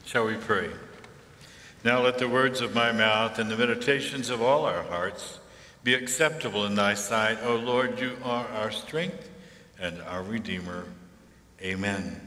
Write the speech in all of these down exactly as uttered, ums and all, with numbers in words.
Shall we pray? Now let the words of my mouth and the meditations of all our hearts be acceptable in thy sight. O Lord, you are our strength and our Redeemer. Amen.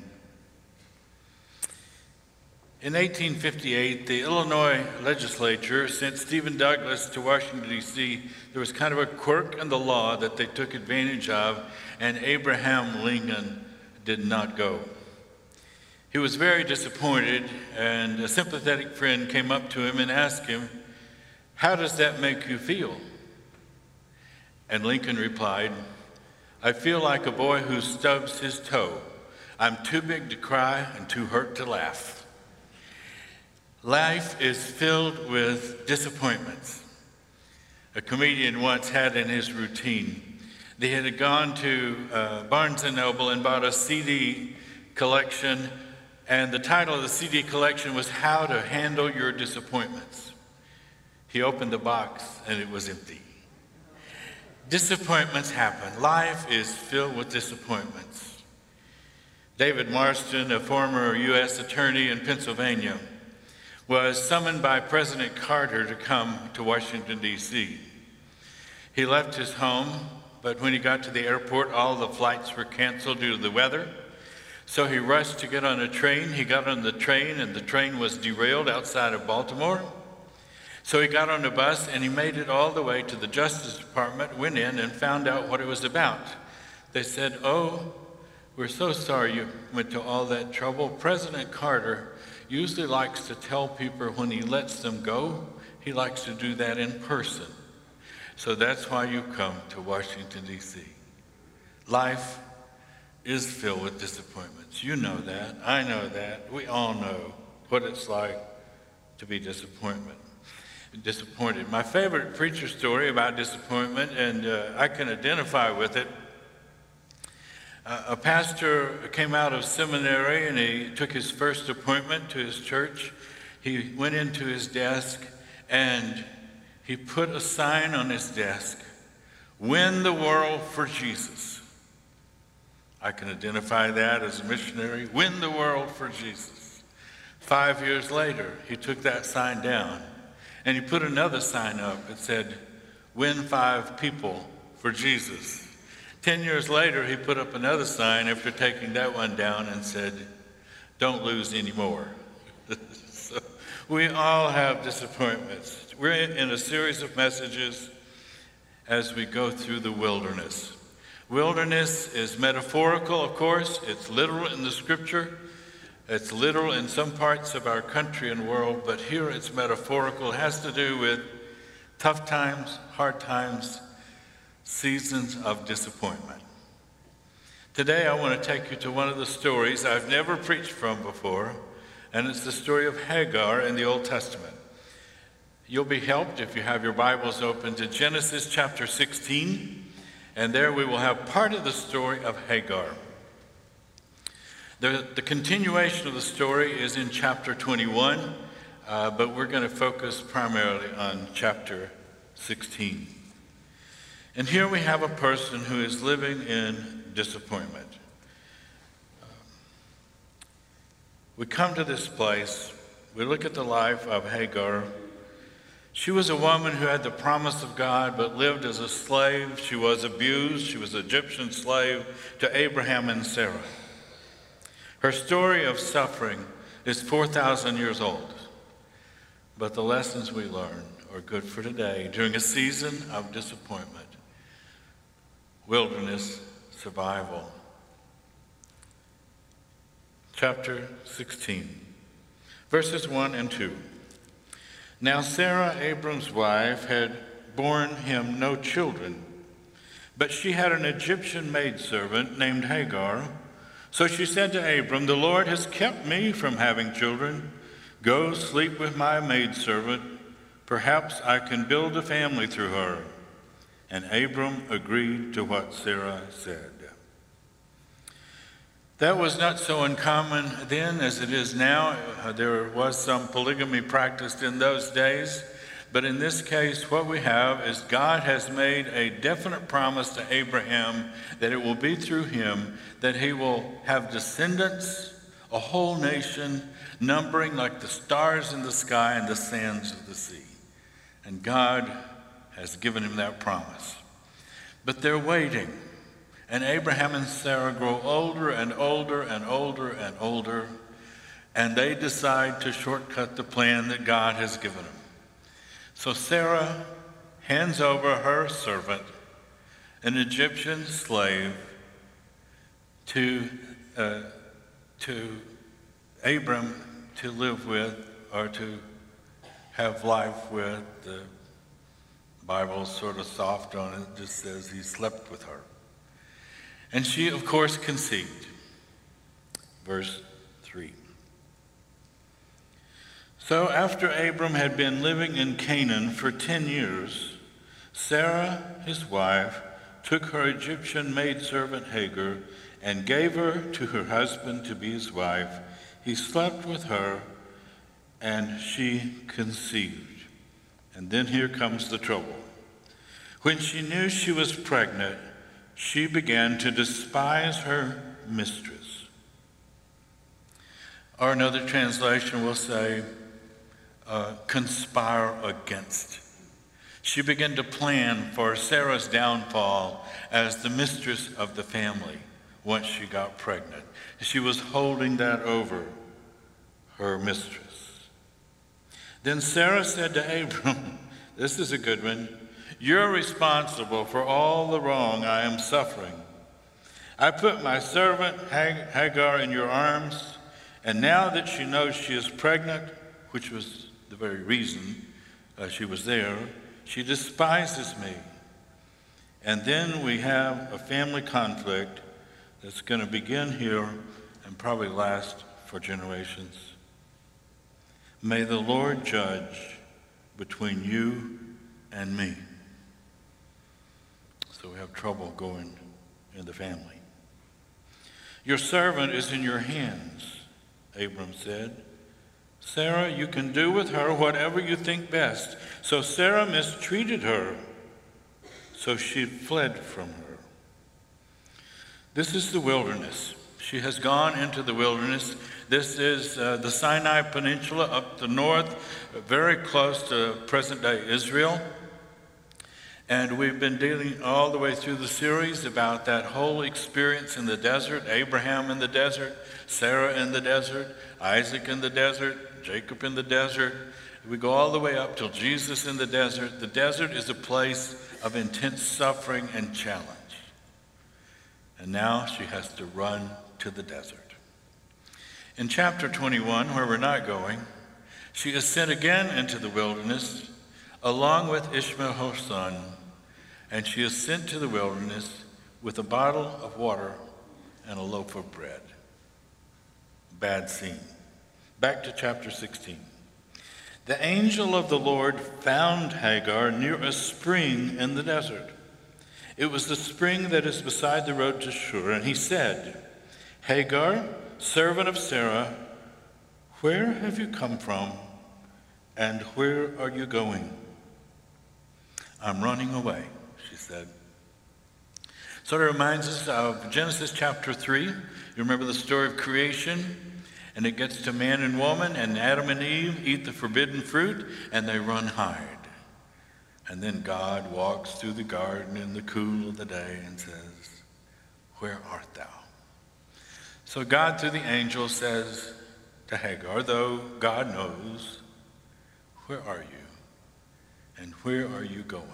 In eighteen fifty-eight, the Illinois legislature sent Stephen Douglas to Washington, D C There was kind of a quirk in the law that they took advantage of, and Abraham Lincoln did not go. He was very disappointed, and a sympathetic friend came up to him and asked him, "How does that make you feel?" And Lincoln replied, "I feel like a boy who stubs his toe. I'm too big to cry and too hurt to laugh." Life is filled with disappointments. A comedian once had in his routine, they had gone to uh, Barnes and Noble and bought a C D collection, and the title of the C D collection was How to Handle Your Disappointments. He opened the box and it was empty. Disappointments happen. Life is filled with disappointments. David Marston, a former U S attorney in Pennsylvania, was summoned by President Carter to come to Washington, D C He left his home, but when he got to the airport, all the flights were canceled due to the weather. So he rushed to get on a train. He got on the train, and the train was derailed outside of Baltimore. So he got on a bus, and he made it all the way to the Justice Department, went in, and found out what it was about. They said, "Oh, we're so sorry you went to all that trouble. President Carter usually likes to tell people when he lets them go, he likes to do that in person. So that's why you come to Washington, D C Life is filled with disappointments. You know that. I know that. We all know what it's like to be disappointment, disappointed. My favorite preacher story about disappointment, and uh, I can identify with it. Uh, a pastor came out of seminary and he took his first appointment to his church. He went into his desk and he put a sign on his desk, "Win the world for Jesus." I can identify that as a missionary. Win the world for Jesus. Five years later, he took that sign down and he put another sign up that said, "Win five people for Jesus." Ten years later, he put up another sign after taking that one down and said, "Don't lose any more." So we all have disappointments. We're in a series of messages as we go through the wilderness. Wilderness is metaphorical, of course. It's literal in the scripture. It's literal in some parts of our country and world, but here it's metaphorical. It has to do with tough times, hard times, seasons of disappointment. Today I want to take you to one of the stories I've never preached from before, and it's the story of Hagar in the Old Testament. You'll be helped if you have your Bibles open to Genesis chapter sixteen. And there we will have part of the story of Hagar. The, the continuation of the story is in chapter twenty-one, uh, but we're going to focus primarily on chapter sixteen. And here we have a person who is living in disappointment. We come to this place, we look at the life of Hagar. She was a woman who had the promise of God, but lived as a slave. She was abused. She was an Egyptian slave to Abraham and Sarah. Her story of suffering is four thousand years old, but the lessons we learn are good for today during a season of disappointment, wilderness, survival. Chapter sixteen, verses one and two. Now Sarah, Abram's wife, had borne him no children, but she had an Egyptian maidservant named Hagar. So she said to Abram, "The Lord has kept me from having children. Go sleep with my maidservant. Perhaps I can build a family through her." And Abram agreed to what Sarah said. That was not so uncommon then as it is now. Uh, there was some polygamy practiced in those days. But in this case, what we have is God has made a definite promise to Abraham that it will be through him that he will have descendants, a whole nation, numbering like the stars in the sky and the sands of the sea. And God has given him that promise. But they're waiting. And Abraham and Sarah grow older and older and older and older. And they decide to shortcut the plan that God has given them. So Sarah hands over her servant, an Egyptian slave, to, uh, to Abram to live with or to have life with. The Bible's sort of soft on it. It just says he slept with her. And she, of course, conceived. Verse three. So after Abram had been living in Canaan for ten years, Sarah, his wife, took her Egyptian maidservant Hagar and gave her to her husband to be his wife. He slept with her, and she conceived. And then here comes the trouble. When she knew she was pregnant, she began to despise her mistress. Or another translation will say, uh, conspire against. She began to plan for Sarah's downfall as the mistress of the family once she got pregnant. She was holding that over her mistress. Then Sarah said to Abram, this is a good one, you're responsible for all the wrong I am suffering. I put my servant Hagar in your arms, and now that she knows she is pregnant, which was the very reason uh, she was there, she despises me. And then we have a family conflict that's going to begin here and probably last for generations. May the Lord judge between you and me. So we have trouble going in the family. Your servant is in your hands, Abram said. Sarah, you can do with her whatever you think best. So Sarah mistreated her, so she fled from her. This is the wilderness. She has gone into the wilderness. This is uh, the Sinai Peninsula up the north, very close to present-day Israel. And we've been dealing all the way through the series about that whole experience in the desert, Abraham in the desert, Sarah in the desert, Isaac in the desert, Jacob in the desert. We go all the way up till Jesus in the desert. The desert is a place of intense suffering and challenge. And now she has to run to the desert. In chapter twenty-one, where we're not going, she is sent again into the wilderness along with Ishmael her son, and she is sent to the wilderness with a bottle of water and a loaf of bread. Bad scene. Back to chapter sixteen. The angel of the Lord found Hagar near a spring in the desert. It was the spring that is beside the road to Shur, and he said, Hagar, servant of Sarah, where have you come from, and where are you going? I'm running away, she said. So it reminds us of Genesis chapter three. You remember the story of creation? And it gets to man and woman, and Adam and Eve eat the forbidden fruit, and they run hide. And then God walks through the garden in the cool of the day and says, where art thou? So God, through the angel, says to Hagar, though God knows, where are you? And where are you going?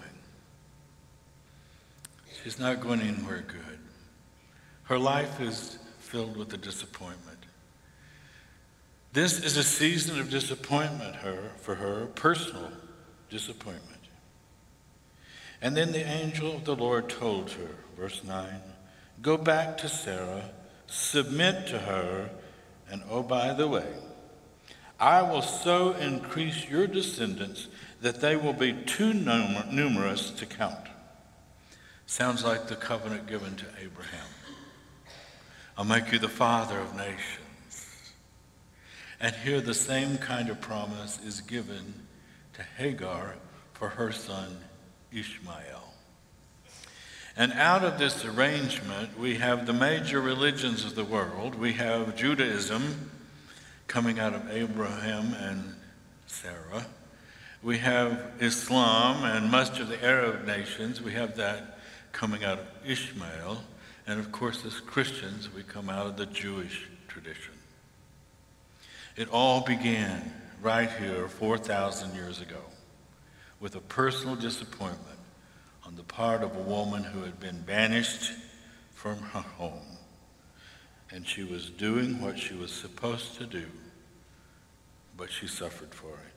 She's not going anywhere good. Her life is filled with a disappointment. This is a season of disappointment her, for her, personal disappointment. And then the angel of the Lord told her, verse nine, go back to Sarah, submit to her, and oh, by the way, I will so increase your descendants that they will be too num- numerous to count. Sounds like the covenant given to Abraham. I'll make you the father of nations. And here the same kind of promise is given to Hagar for her son Ishmael. And out of this arrangement, we have the major religions of the world. We have Judaism, coming out of Abraham and Sarah. We have Islam and much of the Arab nations. We have that coming out of Ishmael. And of course, as Christians, we come out of the Jewish tradition. It all began right here four thousand years ago with a personal disappointment on the part of a woman who had been banished from her home. And she was doing what she was supposed to do, but she suffered for it.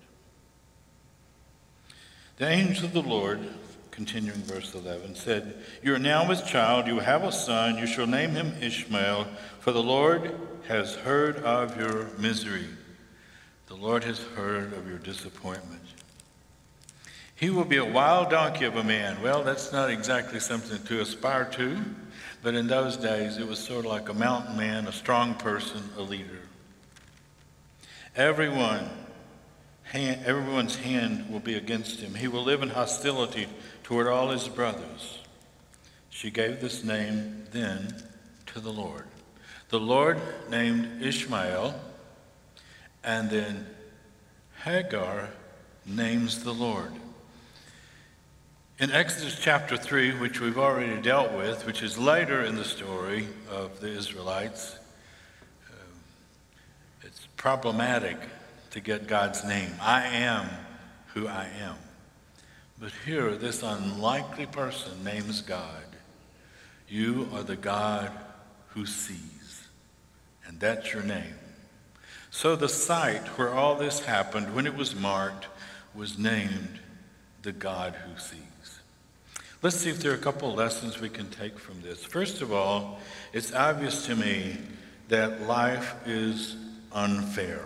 The angel of the Lord, continuing verse eleven, said, "You are now with child, you have a son, you shall name him Ishmael, for the Lord has heard of your misery." The Lord has heard of your disappointment. He will be a wild donkey of a man. Well, that's not exactly something to aspire to, but in those days it was sort of like a mountain man, a strong person, a leader. Everyone, hand, everyone's hand will be against him. He will live in hostility toward all his brothers. She gave this name then to the Lord. The Lord named Ishmael, and then Hagar names the Lord. In Exodus chapter three, which we've already dealt with, which is later in the story of the Israelites, uh, it's problematic to get God's name. I am who I am. But here, this unlikely person names God. You are the God who sees, and that's your name. So the site where all this happened, when it was marked, was named the God who sees. Let's see if there are a couple of lessons we can take from this. First of all, it's obvious to me that life is unfair.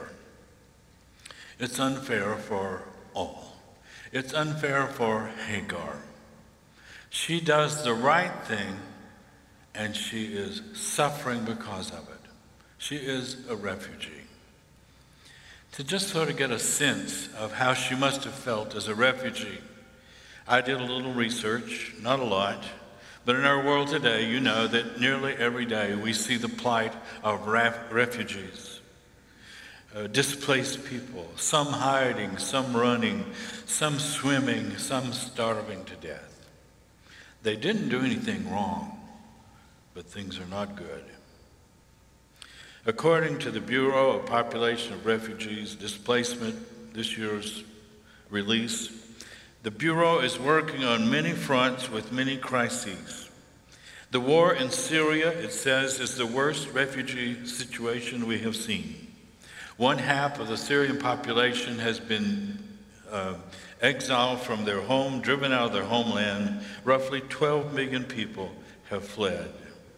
It's unfair for all. It's unfair for Hagar. She does the right thing, and she is suffering because of it. She is a refugee. To just sort of get a sense of how she must have felt as a refugee, I did a little research, not a lot, but in our world today, you know that nearly every day we see the plight of ref- refugees, uh, displaced people, some hiding, some running, some swimming, some starving to death. They didn't do anything wrong, but things are not good. According to the Bureau of Population of Refugees Displacement, this year's release, the Bureau is working on many fronts with many crises. The war in Syria, it says, is the worst refugee situation we have seen. One half of the Syrian population has been uh, exiled from their home, driven out of their homeland. Roughly twelve million people have fled.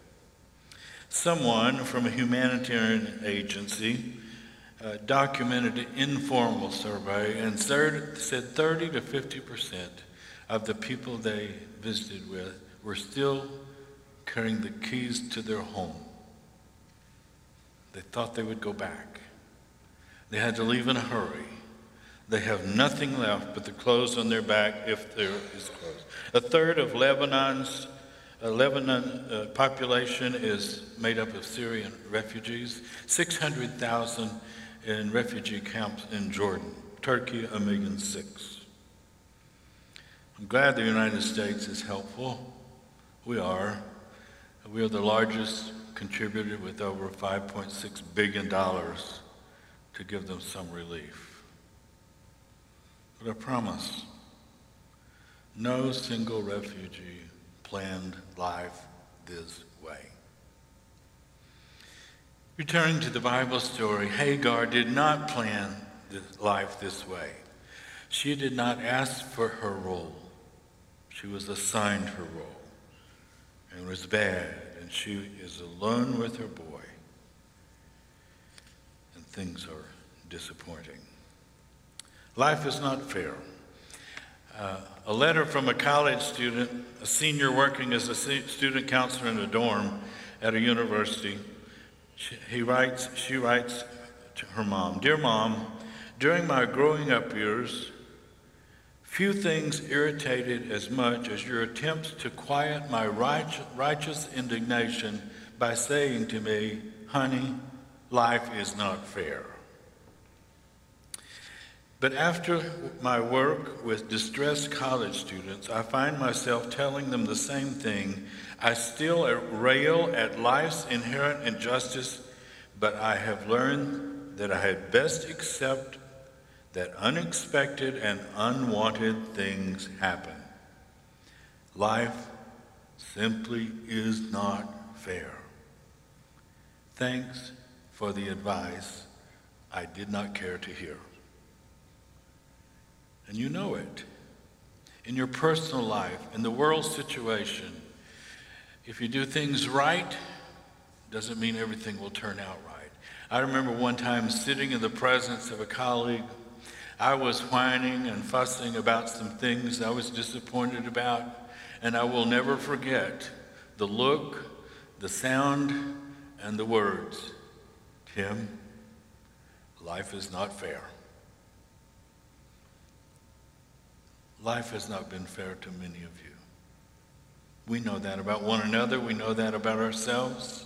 Someone from a humanitarian agency uh, documented an informal survey and said thirty to fifty percent of the people they visited with were still carrying the keys to their home. They thought they would go back. They had to leave in a hurry. They have nothing left but the clothes on their back, if there is clothes. A third of Lebanon's uh, Lebanon uh, population is made up of Syrian refugees, six hundred thousand in refugee camps in Jordan, Turkey, a million six. I'm glad the United States is helpful. We are. We are the largest contributor with over five point six billion dollars to give them some relief. But I promise, no single refugee planned life this way. Returning to the Bible story, Hagar did not plan this life this way. She did not ask for her role. She was assigned her role. And it was bad, and she is alone with her boy. And things are disappointing. Life is not fair. Uh, a letter from a college student, a senior working as a student counselor in a dorm at a university. She, he writes, she writes to her mom, "Dear Mom, during my growing up years, few things irritated as much as your attempts to quiet my righteous, righteous indignation by saying to me, 'Honey, life is not fair.' But after my work with distressed college students, I find myself telling them the same thing. I still rail at life's inherent injustice, but I have learned that I had best accept that unexpected and unwanted things happen. Life simply is not fair. Thanks for the advice I did not care to hear. And you know it. In your personal life, in the world situation, if you do things right, doesn't mean everything will turn out right. I remember one time sitting in the presence of a colleague. I was whining and fussing about some things I was disappointed about, and I will never forget the look, the sound, and the words. Tim, life is not fair. Life has not been fair to many of you. We know that about one another. We know that about ourselves.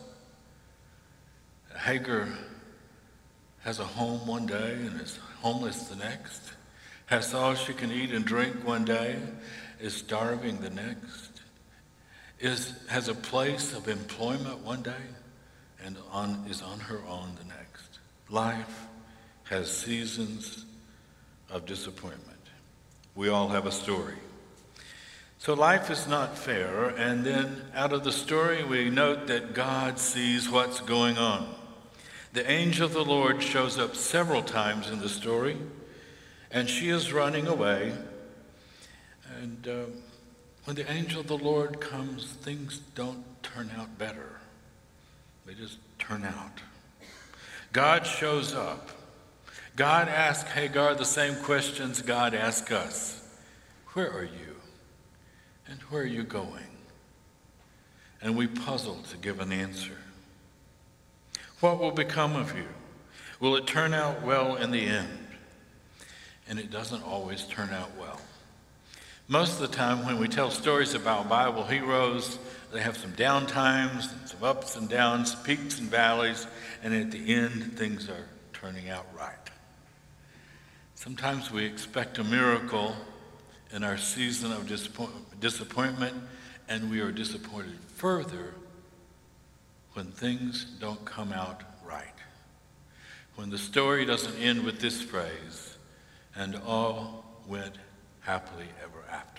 Hagar has a home one day and is homeless the next. Has all she can eat and drink one day, is starving the next. Is, has a place of employment one day and on, is on her own the next. Life has seasons of disappointment. We all have a story. So life is not fair, and then out of the story we note that God sees what's going on. The angel of the Lord shows up several times in the story, and she is running away. And uh, when the angel of the Lord comes, things don't turn out better. They just turn out. God shows up. God asks Hagar the same questions God asks us. Where are you? And where are you going? And we puzzle to give an answer. What will become of you? Will it turn out well in the end? And it doesn't always turn out well. Most of the time when we tell stories about Bible heroes, they have some down times, and some ups and downs, peaks and valleys, and at the end, things are turning out right. Sometimes we expect a miracle in our season of disappoint- disappointment, and we are disappointed further when things don't come out right. When the story doesn't end with this phrase, and all went happily ever after.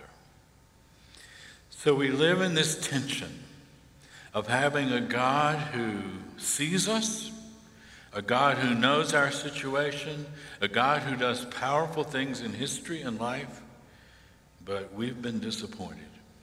So we live in this tension of having a God who sees us, a God who knows our situation, a God who does powerful things in history and life, but we've been disappointed.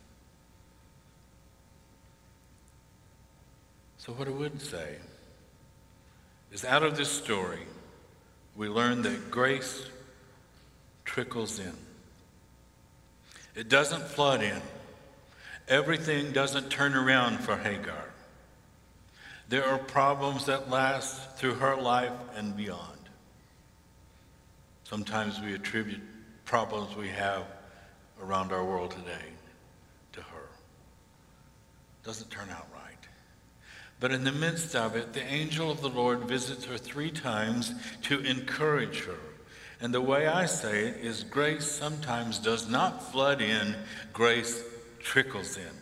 So what I would say is, out of this story, we learn that grace trickles in. It doesn't flood in. Everything doesn't turn around for Hagar. There are problems that last through her life and beyond. Sometimes we attribute problems we have around our world today to her. Doesn't turn out right. But in the midst of it, the angel of the Lord visits her three times to encourage her. And the way I say it is, grace sometimes does not flood in, grace trickles in.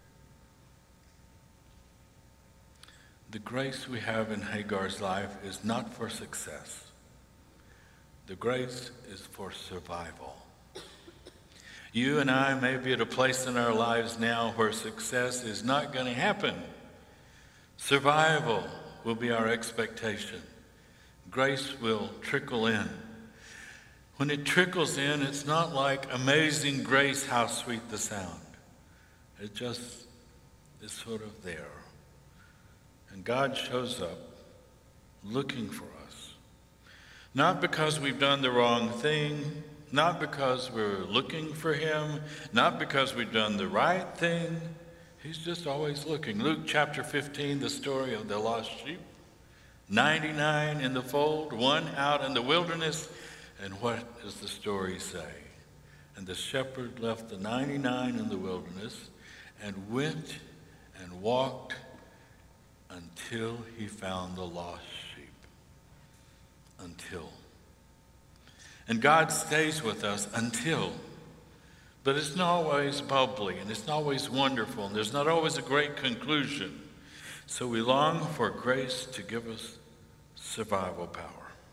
The grace we have in Hagar's life is not for success. The grace is for survival. You and I may be at a place in our lives now where success is not going to happen. Survival will be our expectation. Grace will trickle in. When it trickles in, it's not like Amazing Grace, how sweet the sound. It just is sort of there. And God shows up looking for us. Not because we've done the wrong thing, not because we're looking for him, not because we've done the right thing. He's just always looking. Luke chapter fifteen, the story of the lost sheep. ninety-nine in the fold, one out in the wilderness. And what does the story say? And the shepherd left the ninety-nine in the wilderness and went and walked until he found the lost sheep. Until. And God stays with us until. But it's not always bubbly, and it's not always wonderful, and there's not always a great conclusion. So we long for grace to give us survival power.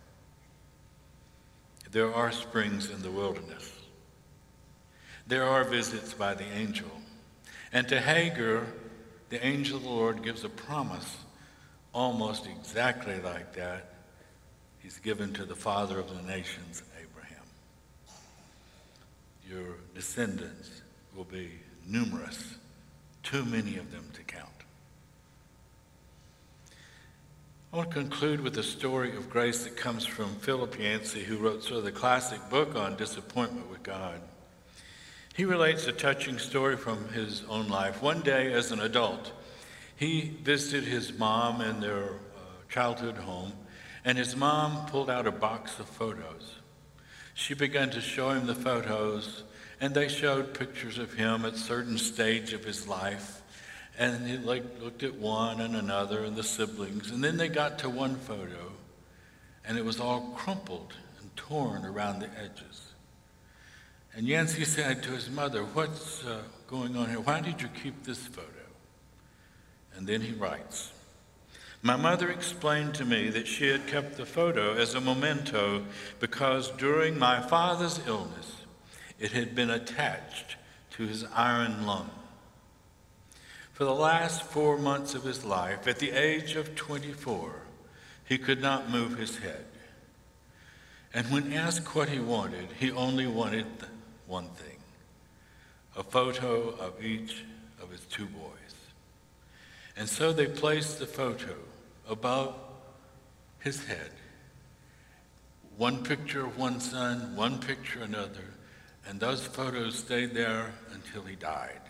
There are springs in the wilderness. There are visits by the angel. And to Hagar, the angel of the Lord gives a promise almost exactly like that he's given to the father of the nations, Abraham. Your descendants will be numerous, too many of them to count. I want to conclude with a story of grace that comes from Philip Yancey, who wrote sort of the classic book on disappointment with God. He relates a touching story from his own life. One day as an adult, he visited his mom in their uh, childhood home, and his mom pulled out a box of photos. She began to show him the photos, and they showed pictures of him at a certain stage of his life. And he like, looked at one and another and the siblings. And then they got to one photo, and it was all crumpled and torn around the edges. And Yancey said to his mother, "What's uh, going on here? Why did you keep this photo?" And then he writes, "My mother explained to me that she had kept the photo as a memento because during my father's illness, it had been attached to his iron lung. For the last four months of his life, at the age of twenty-four, he could not move his head. And when asked what he wanted, he only wanted one thing, a photo of each of his two boys. And so they placed the photo above his head, one picture of one son, one picture another, and those photos stayed there until he died.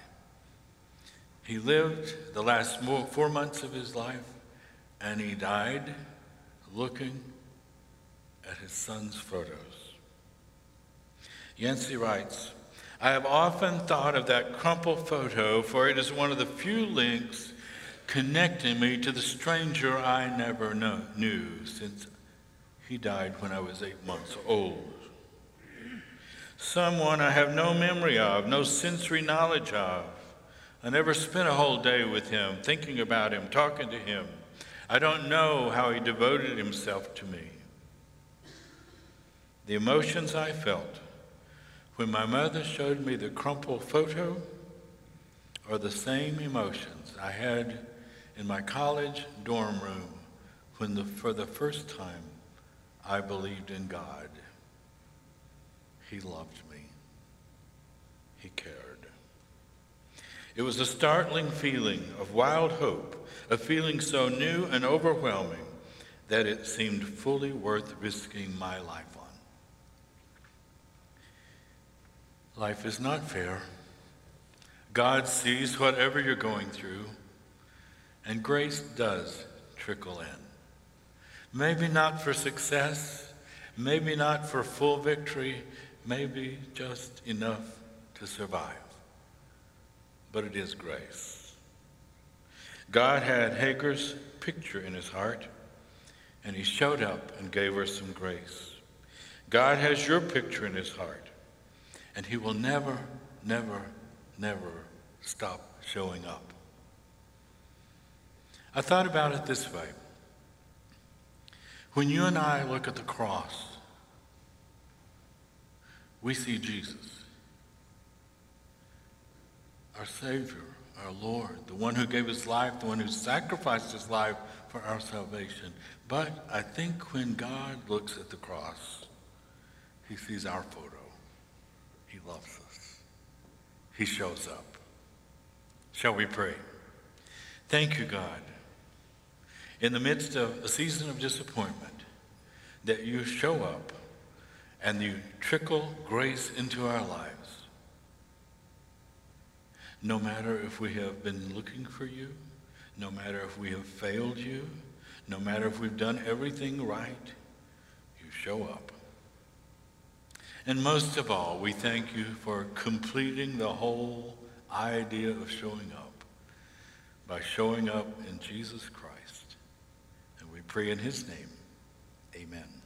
He lived the last four months of his life, and he died looking at his son's photos." Yancey writes, "I have often thought of that crumpled photo, for it is one of the few links connecting me to the stranger I never know, knew, since he died when I was eight months old. Someone I have no memory of, no sensory knowledge of. I never spent a whole day with him, thinking about him, talking to him. I don't know how he devoted himself to me. The emotions I felt when my mother showed me the crumpled photo are the same emotions I had in my college dorm room when, the, for the first time, I believed in God. He loved me. He cared. It was a startling feeling of wild hope, a feeling so new and overwhelming that it seemed fully worth risking my life on. Life is not fair. God sees whatever you're going through, and grace does trickle in. Maybe not for success, maybe not for full victory, maybe just enough to survive. But it is grace. God had Hagar's picture in his heart, and he showed up and gave her some grace. God has your picture in his heart, and he will never, never, never stop showing up. I thought about it this way. When you and I look at the cross, we see Jesus, our Savior, our Lord, the one who gave his life, the one who sacrificed his life for our salvation. But I think when God looks at the cross, he sees our photo. He loves us. He shows up. Shall we pray? Thank you, God, in the midst of a season of disappointment, that you show up and you trickle grace into our lives. No matter if we have been looking for you, no matter if we have failed you, no matter if we've done everything right, you show up. And most of all, we thank you for completing the whole idea of showing up by showing up in Jesus Christ. And we pray in his name, amen.